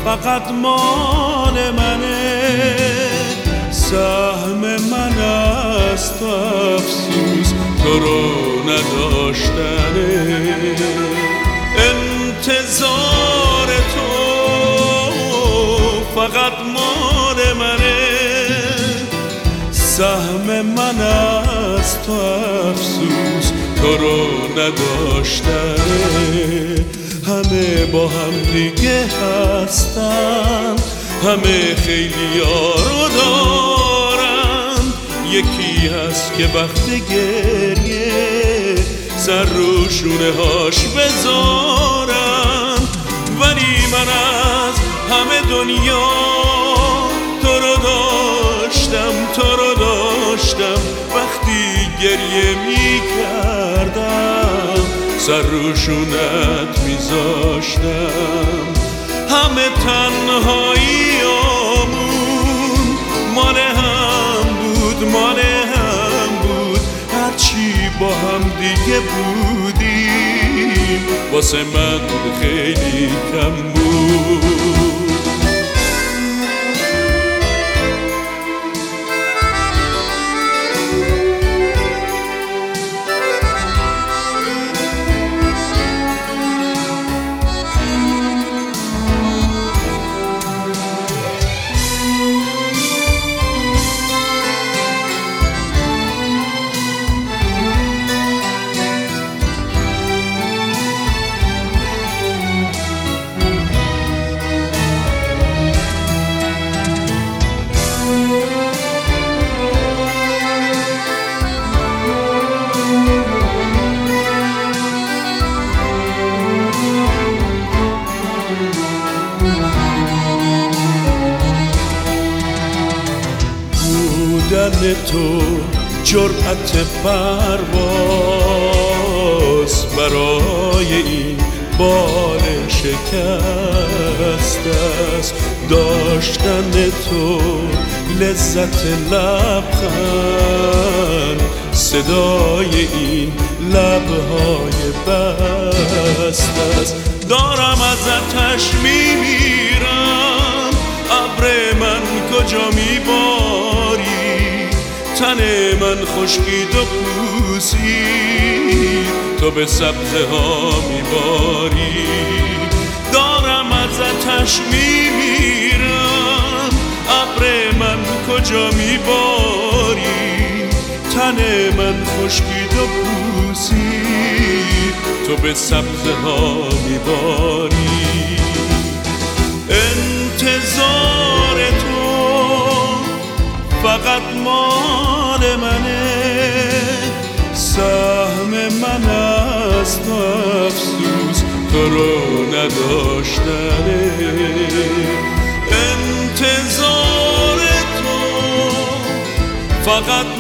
فقط مال منه، سهم من است افسوس تو رو نداشتنه. انتظار تو فقط مال منه، سهم من است تو افسوس تو رو نداشتنه. همه با هم دیگه هستن، همه خیلی یارو دارن، یکی هست که وقت گریه سر رو شونه هاش بذارن. ولی من از همه دنیا تو رو داشتم، تو رو داشتم، وقتی گریه می کردم سر رو شونت می زاشتم. همه تنهاییامون مال هم بود، مال هم بود، هرچی با هم دیگه بودیم واسه من خیلی کم بود. بودن تو جرأت پرواز برای این بال شکست است. داشتن تو لذت لبخند، صدای این لبهای بست است. دارم ازتش میمیرم، ابر من کجا میباری، تن من خشکید و پوسید تو به سبزه ها میباری. دارم ازتش میمیرم، ابر من کجا میباری، تن من خشکید و پوسید تو به سبزه ها میباری. انتظار تو فقط مال منه، سهم من است افسوس تو رو نداشتنه. انتظار تو فقط